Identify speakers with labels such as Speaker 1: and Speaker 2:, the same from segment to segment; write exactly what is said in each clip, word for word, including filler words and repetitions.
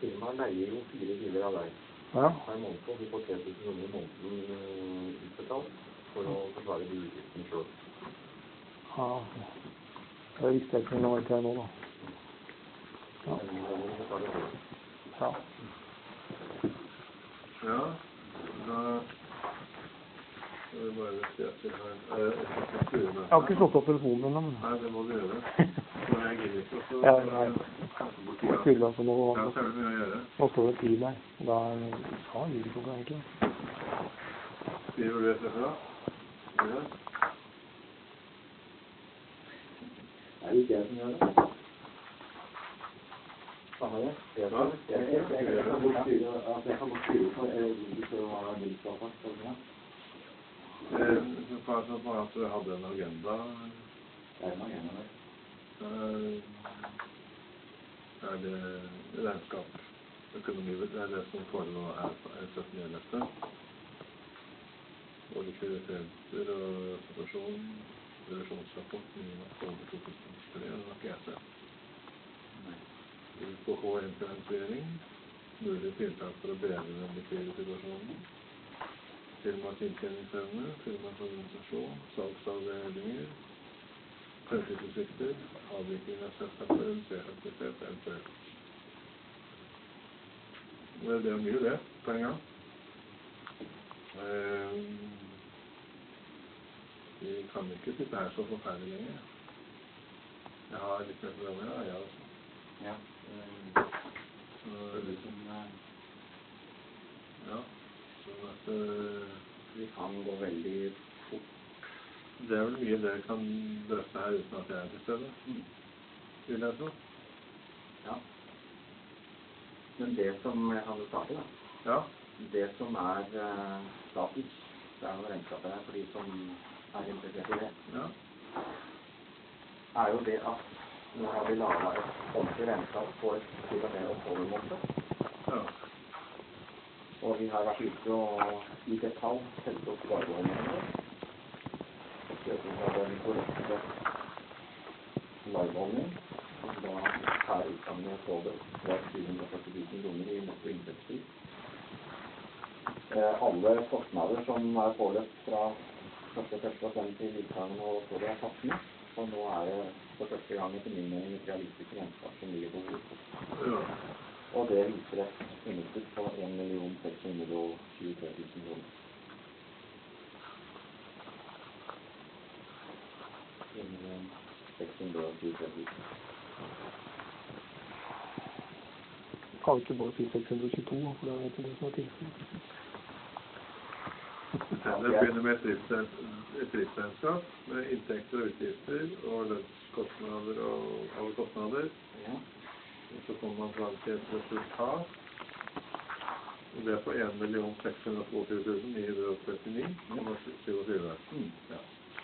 Speaker 1: Firmaet leier jo fire biler av deg.
Speaker 2: Ja.
Speaker 1: Hver måned, og du får tre tusen kroner i måneden utbetalt for å forsvare de utgiftene selv.
Speaker 2: Ja, det visste jeg ikke noe til nå da. Ja. Ja.
Speaker 3: Ja, da skal vi bare se til her. Jeg
Speaker 2: har ikke slått opp telefonen ennå, men...
Speaker 3: Nei, det må du gjøre. Men jeg gir ikke, så...
Speaker 2: Ja, nei. Jeg skulle altså nå...
Speaker 3: Ja, så er det mye å gjøre.
Speaker 2: Nå står det tid der. Da er det... Ja, det er ikke egentlig.
Speaker 3: Skriver du etter fra? Ja.
Speaker 1: Det er ikke jeg som gjør det. Samme det. Jeg kan godt styre for Erik for å ha bilstafart.
Speaker 3: Det var sånn at du hadde en agenda.
Speaker 1: Det er en agenda der.
Speaker 3: Er det regnskap, økonomi, det er det som foregår her på syttende ellevte. Og likviditeter og situasjon, revisjonsrapport, niende oktober to tusen og tre, det var ikke jeg selv. På H M-finansiering, mulige tiltak for å bedre den likvide situasjonen. Firmas inntjeningsevne, firmas organisasjon, salgsavdelinger, fremtidsutsikter, avvikling av selskapet, redusert aktivitet, eventuelt. Det er mye det, på en gang. Vi kan ikke sitte her så forferdelig lenge. Jeg har litt mer programmer, ja, jeg også.
Speaker 1: Ja,
Speaker 3: så det er liksom... Ja, sånn at...
Speaker 1: Vi kan gå veldig fort.
Speaker 3: Det er vel mye dere kan drøfte her uten at jeg er til stede. Mm. Vil jeg tro?
Speaker 1: Ja. Men det som jeg hadde startet da,
Speaker 3: ja.
Speaker 1: Det som er uh, status, det er noe regnskapet her for de som er interessert i det,
Speaker 3: ja.
Speaker 1: Er jo det at nå har vi laget et ordentlig regnskap på et til og med oppholdemåte.
Speaker 3: Ja.
Speaker 1: Og vi har vært ute og i detalj sett opp varebeholdningene. Og søken har den korrekte varebeholdning. Og da er utgangen på det. Det var syv hundre og førti tusen kroner i netto inntektstid. Eh, alle kostnader som er påløpt fra første første og frem til utgangen og så det er tatt med. Og nå er det for første gang etter min mening et realistisk regnskap som ligger på hodet.
Speaker 3: Ja.
Speaker 1: Og det viser et underskudd på en million seks hundre og tjuetre tusen kroner. en million seks hundre og tjuetre tusen.
Speaker 2: Kan ikke bare si seks hundre og tjueto, for det er ikke det som er tilfellet.
Speaker 3: Det begynner med et driftsregnskap, med inntekter og utgifter, og lønnskostnader og alle kostnader.
Speaker 1: Ja.
Speaker 3: Og så kommer man fram til et resultat. Og det er på en million seks hundre og tjueto tusen ni hundre og trettini komma syttifire.
Speaker 1: Mm. Ja.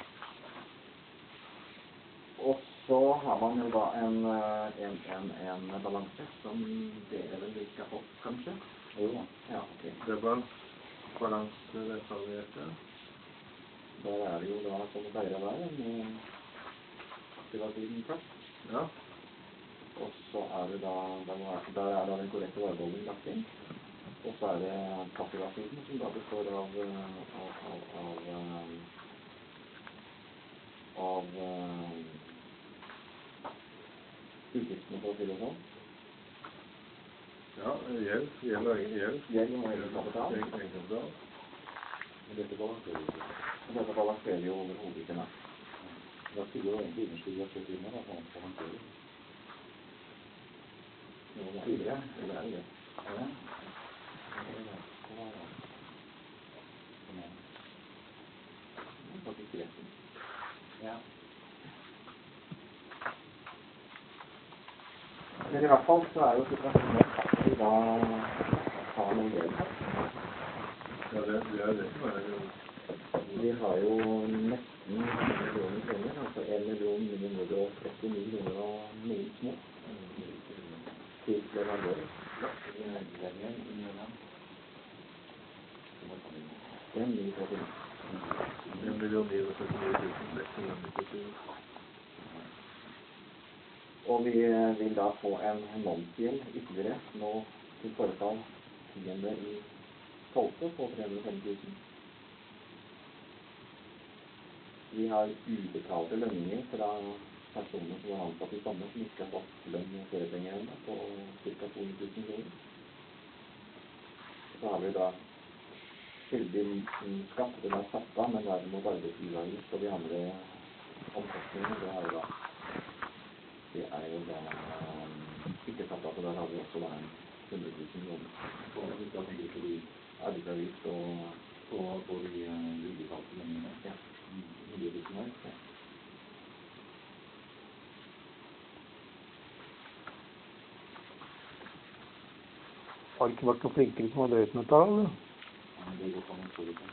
Speaker 1: Og så har man jo da en, en, en, en balanse som dere vel ikke har fått, kanskje? Jo, ja. Okay.
Speaker 3: Det er balans, balanse, detaljerte.
Speaker 1: Der er det jo da som pleier å være med aktivatiden først.
Speaker 3: Ja.
Speaker 1: Og så er det da, der er da den korrekte varebeholdningen lagt inn. Og så er det passivatiden som da består av av, av, av, av utgiftene for å si det sånn.
Speaker 3: Ja, gjeld, gjeld og egen gjeld.
Speaker 1: Gjeld og egen kapital.
Speaker 3: Egen kapital.
Speaker 1: Dette balanserer jo. Dette balanserer jo overhodet ikke mer. Da skulle jo egentlig underskuddet vært så timer, da, for å balansere. Jo, det er det. Det er det. Ja, det. Det er det. Hva er det? Kom igjen. Det er faktisk retten. Ja. Men i hvert fall så er jo situasjonen at vi da har noen gjeld her.
Speaker 3: Ja, det, det er det som er jo...
Speaker 1: Vi har jo nesten en million kroner, altså en million ni hundre og trettini kroner og noen små. Til leverandører. En million ni hundre og trettini.
Speaker 3: En million ni hundre og trettini tusen seks hundre og nittisju.
Speaker 1: Og vi vil da få en momsgjeld ytterligere nå til forfall tiende i tolvte på tre hundre og fem tusen. Vi har ubetalte lønninger fra personer som er ansatt i sommer som ikke har fått lønn og feriepenger ennå på ca. to hundre tusen kroner. Så har vi da skyldig skatt, den er satt av, men derimot arbeidsgiveravgift og de andre omkostningene, det er jo da det er jo da ikke satt av, så der har vi også da en hundre tusen kroner. Og da tenker vi på de arbeidsavgift og, og på de ubetalte lønningene. Ja. hundre tusen her. Ja.
Speaker 2: Har det ikke vært noen flinkere som har drevet med dette, eller?
Speaker 1: Ja, det går an å få det på.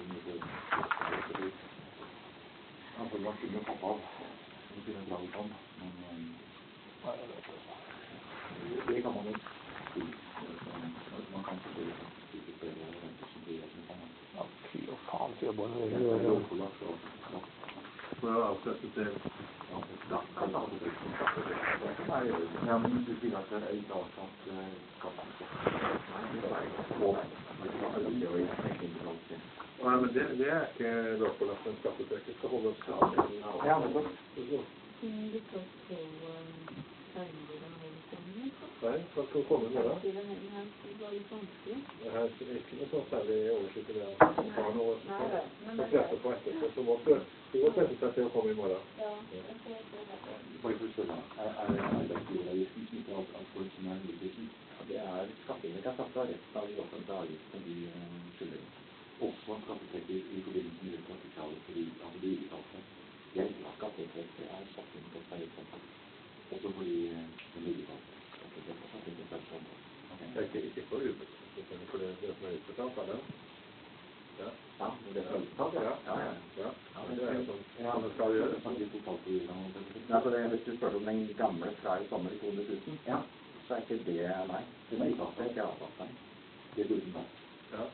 Speaker 1: Ja, for det var ikke med pappa av. Det kunne dra ut om, men
Speaker 2: Nei, jeg vet det.
Speaker 1: det kan man jo si. Man kan ikke det. Ikke flere renter som blir som kan.
Speaker 2: Ja, fy og faen, sier jeg bare.
Speaker 1: Det
Speaker 2: Det
Speaker 1: er
Speaker 2: er
Speaker 1: lovpålagt og ja.
Speaker 3: For å avsette til
Speaker 1: Ja, det er avsett som skattetrykk. Det kan jeg gjøre. Ja, men du sier at det er ikke avsatt skattetrykk. Nei, det er ikke på. Det er jo ikke innenlands.
Speaker 3: Nei, men det, det er ikke lovpålagt, men skattetrekket skal holde oss sammen.
Speaker 1: Ja, men det
Speaker 4: Kunne du tatt på tegner og avstemning?
Speaker 3: Nei, hva skal komme med da?
Speaker 4: Det var litt vanskelig.
Speaker 3: Det her er ikke noe sånn særlig oversikt i det. Det var noe som skal presse på etterpå, så må det gå presse seg til å komme i morgen.
Speaker 4: Ja, jeg får se det.
Speaker 1: Bare for å spørre, er er arbeidsgiveravgiften knyttet av alt folk som er midlertidig? Ja, det er skatteinnlegg er satt av resten av de offentlige avgiftene de skylder. Også skattetrekket i forbindelse med kapitalet for de ubetalte. Det er ikke skattetrekk, det er skatteinnlegg som er utsatt. Også for de ubetalte. Skattetrekk er satt inn på spørsmål.
Speaker 3: Det er ikke, ikke for ubetalt, for det, det som er utbetalt er det. Ja.
Speaker 1: Ja, men det er utbetalt, ja. Ja, ja.
Speaker 3: Ja, ja, det er jo sånn som det skal gjøre.
Speaker 1: Nei, for det, hvis du spør om den gamle fra i sommer i to hundre tusen, ja, så er ikke det nei. Det er ikke avtatt, ikke avtatt, nei. Det er uten tatt.
Speaker 3: Ja.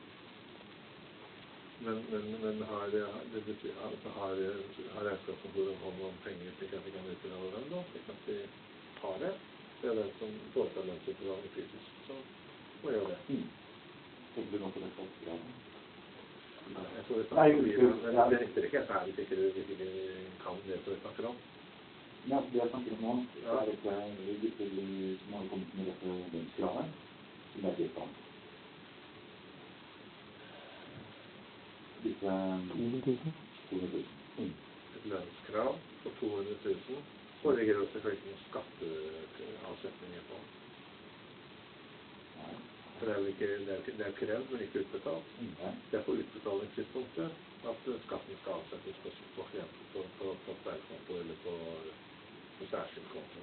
Speaker 3: Men, men, men har det, det betyr, altså har, har regnskapskontoret hånd om penger slik at de kan utbetale dem da? Slik at de har det? Det er den som foretar lønnsutbetaling fysisk, så må gjøre det.
Speaker 1: Mm. Tenker du nå på det statsgraden?
Speaker 3: Jeg tror det
Speaker 1: Nei,
Speaker 3: er det nytter ikke helt her hvis ikke du kan det som vi snakker om.
Speaker 1: Ja, det jeg snakker om nå, så er dette disse som har kommet med dette lønnskravet, som er helt annet. Disse
Speaker 2: to hundre tusen.
Speaker 1: to hundre tusen. Mm.
Speaker 3: Et lønnskrav på to hundre tusen, så ligger det selvfølgelig noen skatteavsetninger på.
Speaker 1: Nei.
Speaker 3: For det er jo ikke, det er, det er krevd, men ikke utbetalt.
Speaker 1: Mm.
Speaker 3: Det er på utbetalingstidspunktet at skatten skal avsettes på, på klienten, på, på, på særkonto eller på, på særskilt konto.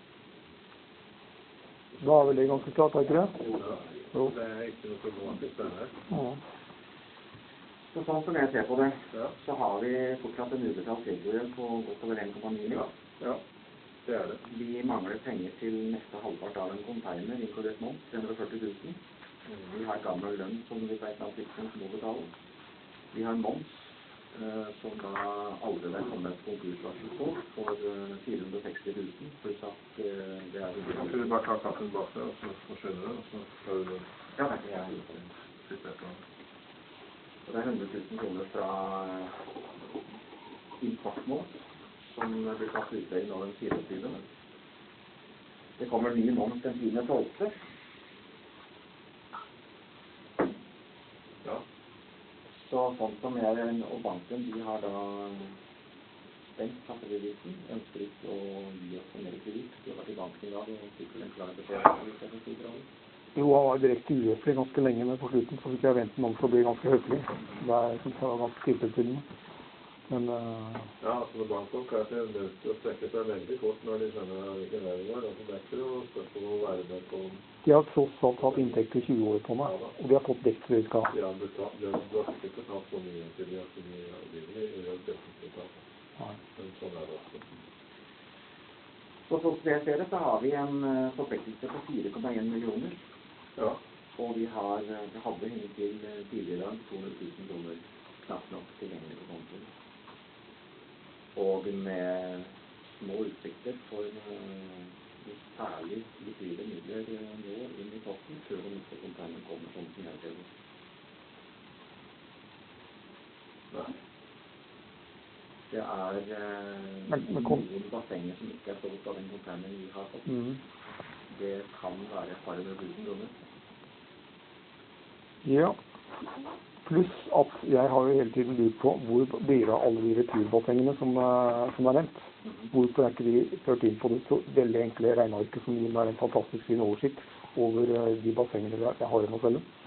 Speaker 2: Da er vel det ganske klart, er ikke det?
Speaker 3: Ja,
Speaker 2: Jo.
Speaker 3: det er ikke noe problematisk det her.
Speaker 2: Ja.
Speaker 1: Så sånn som jeg ser på det,
Speaker 3: Ja.
Speaker 1: så har vi fortsatt en ubetalt regelgjeld på godt over en komma ni.
Speaker 3: Ja, ja, det er det.
Speaker 1: Vi mangler penger til neste halvpart av en container, inkludert moms, tre hundre og førti tusen. Vi har gammel lønn som vi på et eller annet tidspunkt må betale. Vi har moms, eh, som da aldri er kommet et konkursvarsel på, for eh, fire hundre og seksti tusen, pluss at eh, det er...
Speaker 3: Kan du bare ta kaffen bak deg, og så forsvinner det, og så skal du
Speaker 1: Ja, det er jeg på det.
Speaker 3: sitte etter.
Speaker 1: Og det er hundre tusen kroner fra importmoms, som blir tatt utlegg nå den fireogtyvende. Det kommer ny moms den tiende tolvte.
Speaker 3: Ja.
Speaker 1: Så sånn som jeg og banken, de har da stengt kaffebevisen, ønsker ikke å gi oss en mer kreditt. De har vært i banken i dag og fikk vel en klar beskjed.
Speaker 2: Jo, han var direkte uhøflig ganske lenge, men på slutten så fikk jeg vente noen til å bli ganske høflig. Det er, synes jeg var ganske tilfredsstillende. Men, uh,
Speaker 3: Ja, altså når bankfolk er til nødt til å strekke seg veldig fort når de skjønner hvilken vei det går. Altså det er ikke noe spørsmål å være med på...
Speaker 2: de har tross alt hatt inntekt i tjue år på meg, og de har fått dekk for det de skal ha.
Speaker 3: De har betalt, de har, du har ikke betalt så mye til de at de har realiteten betalt.
Speaker 2: Nei.
Speaker 3: Men sånn er det også.
Speaker 1: Så sånn som jeg ser det, så har vi en uh, forpliktelse på fire komma en millioner.
Speaker 3: Ja.
Speaker 1: Og vi har, vi hadde hengt til tidligere to hundre tusen kroner knapt nok tilgjengelig på kontoen. Og med små utsikter for uh, særlig likvide midler nå inn i posten, før om ikke konteineren kommer sånn som jeg ser det.
Speaker 3: Nei.
Speaker 1: Det er eh,
Speaker 2: Men- men kom-
Speaker 1: noen bassenger som ikke er solgt av den konteineren vi har fått.
Speaker 2: Mm.
Speaker 1: Det kan være et par hundre tusen kroner.
Speaker 2: Ja, pluss at jeg har jo hele tiden lurt på hvor blir det av alle de returbassengene som, eh, som er nevnt. Hvorfor er ikke de ført inn på det så veldig enkle regnearket som gir meg en fantastisk fin oversikt over eh, de bassengene jeg jeg har i meg selv.